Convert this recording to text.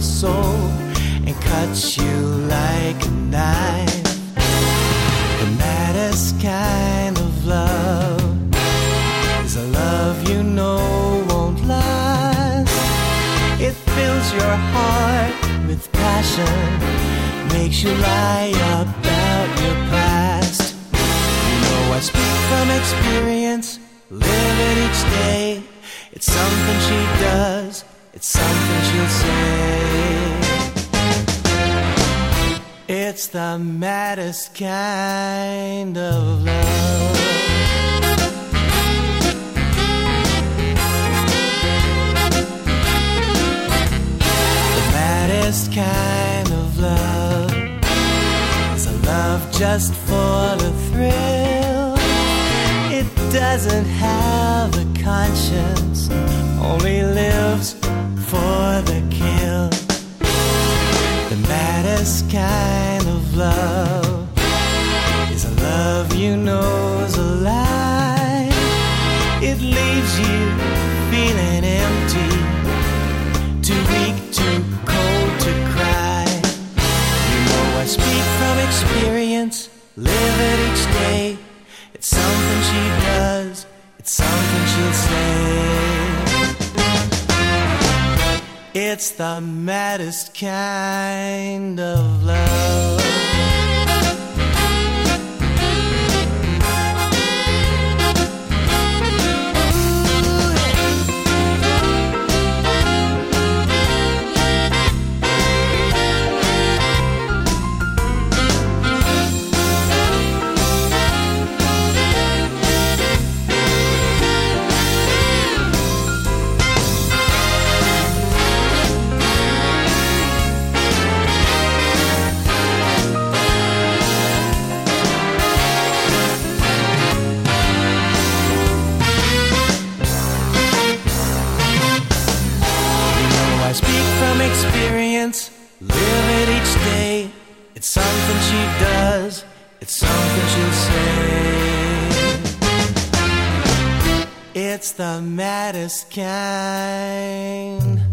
your soul and cuts you like a knife. The maddest kind of love is a love you know won't last. It fills your heart with passion, makes you lie about your past. You know I speak from experience, live it each day. It's something she does, it's something she'll say. It's the maddest kind of love. The maddest kind of love is a love just for the thrill. It doesn't have a conscience, only lives for the kill. The maddest kind of love is a love you know's a lie. It leaves you feeling empty, too weak, too cold to cry. You know I speak from experience, live it each day. It's something she does, it's something she'll say. It's the maddest kind of love. I speak from experience, live it each day. It's something she does, it's something she'll say. It's the maddest kind